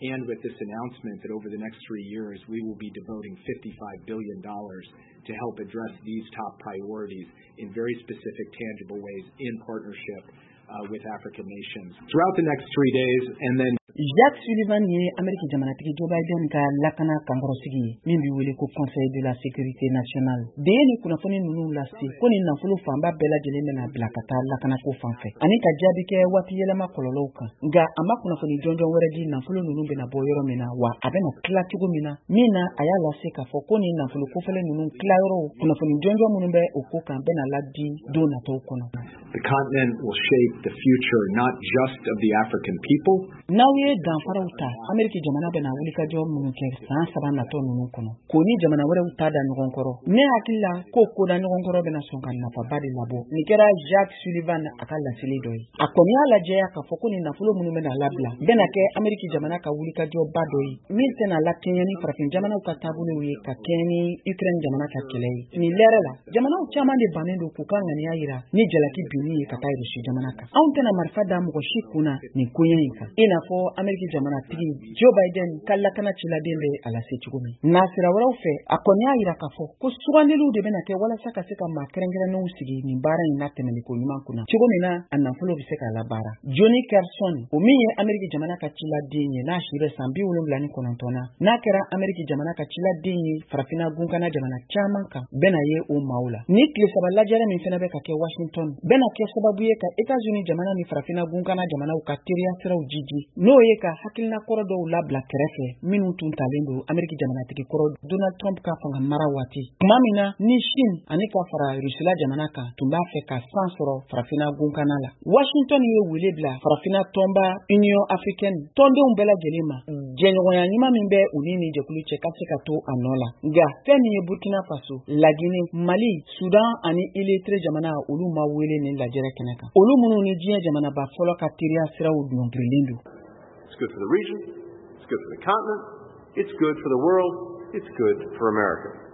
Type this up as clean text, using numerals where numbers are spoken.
and with this announcement that over the next 3 years we will be devoting $55 billion to help address these top priorities in very specific, tangible ways in partnership with African nations throughout the next 3 days. And then Jacques Sullivan ye Ameriki jamanatigi Joe Biden ka lakana kangarosigi min bi wele ko Conseil de la Sécurité Nationale. De ni kunafoni nunu lasi ko ni nafolo famba bela jele mena blakata lakana ko fanfe. Ani ka jabi ke wati yelema kololo kan. Nga ama kunafoni jonjon were di nafolo nunu be na boyoro mena wa abena kla tugo mina. Mina aya lase ka fo ko ni nafolo ko fele nunu kla yoro kunafoni jonjon munu be okoka bena ladi do na to kono. The continent will shape the future not just of the African people. Now dan farauta Ameriki jamana bena wulika jo mun ke san saban na to nunu kono ko ni jamana wara uta da ngon koro ne hakilla ko da ngon koro bena sonkan na fa badi labo ni kera Jacques Sullivan akalla silidoi akoni ala je aka foko ni na fulo mun bena labla bena ke Ameriki jamana ka wulika jo badoi min tena la kenya ni farafin jamana ka tabulu wi ka keni Ukraine jamana ka kelei ni lerela jamana chama de banendo ku kan ngani ayira ni jalaki bini ka tayri shi jamana ka on tena marfada mu ko shikuna ni kuyenka ina fo Ameriki jamana tigi Joe Biden kala kana chila dembe ala sechugumi nasira wala ufe akonya ira kafo ko suwandilu de bena ke wala saka seka makrengera no usigi ni bara ina temeli ko nyuma kuna chugumina anafolo biseka la bara Johnny Carson umiye Ameriki jamana ka chila denye na shire sambi ulumlani konontona na kera Ameriki jamana ka chila denye farafina gunkana jamana chamanka bena ye o maula ni klesabala jere min fena be ka ke Washington bena ke sababu ye ka Etats-Unis jamana ni farafina gunkana jamana ukatiria sira ujiji no ye ka hakilna koro do labla kerefe minu tun talendo Ameriki jamana tiki koro Donald Trump ka fanga marawati mamina ni Shin anika fara Rusila jamana ka tumba fe ka sansoro farafina gunkana la Washington ye wilebla farafina tomba Union Africaine tondo umbela gelema jenyoya nyima mimbe unini jekulu chekasika to anola nga feni ye Burkina Faso la Guinée Mali Sudan ani iletre jamana ulu mawele ni la jere keneka ulu munu ni jie jamana ba folo ka tiria sira udun brilindu. It's good for the region, it's good for the continent, it's good for the world, it's good for America.